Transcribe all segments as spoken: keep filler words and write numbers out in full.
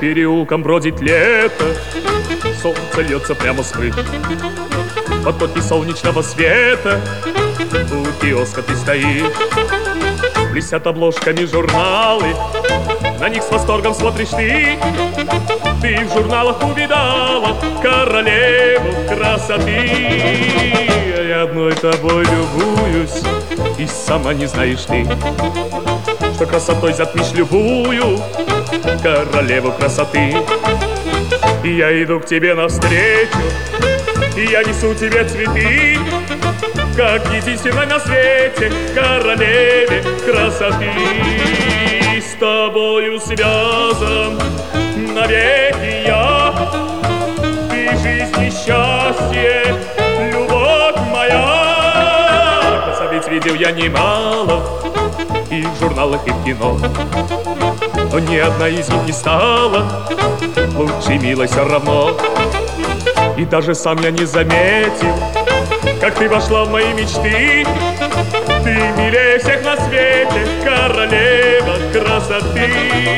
переулкам бродит лето, солнце льется прямо с крыш. Потоки солнечного света, у киоска ты стоишь. Блестят обложками журналы, на них с восторгом смотришь ты. Ты в журналах увидала королеву красоты. Я одной тобой любуюсь, и сама не знаешь ты, что красотой затмишь любую королеву красоты. И я иду к тебе навстречу, и я несу тебе цветы, как единственной на свете королеве красоты. С тобою связан навеки я, ты жизнь и счастье, любовь моя. Красавиц видел я немало и в журналах, и в кино, но ни одна из них не стала лучше, милой, все равно. И даже сам я не заметил, как ты вошла в мои мечты. Ты милее всех на свете, королева красоты.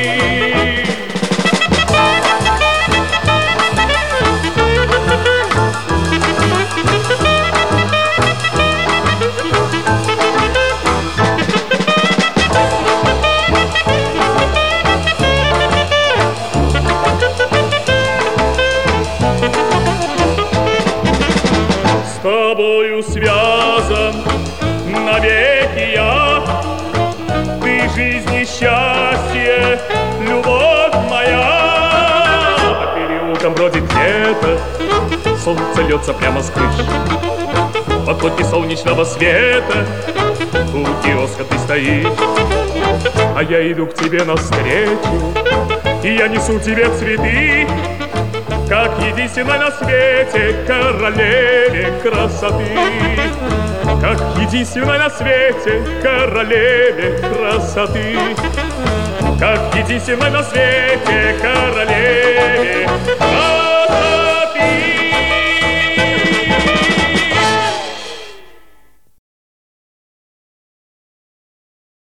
С тобою связан навеки я, ты жизнь и счастье, любовь моя. По переулкам бродит лето, солнце льется прямо с крыш. Потоки солнечного света, у киоска ты стоишь. А я иду к тебе навстречу, и я несу тебе цветы, как единственной на свете королеве красоты. Как единственной на свете королеве красоты. Как единственной на свете королеве красоты.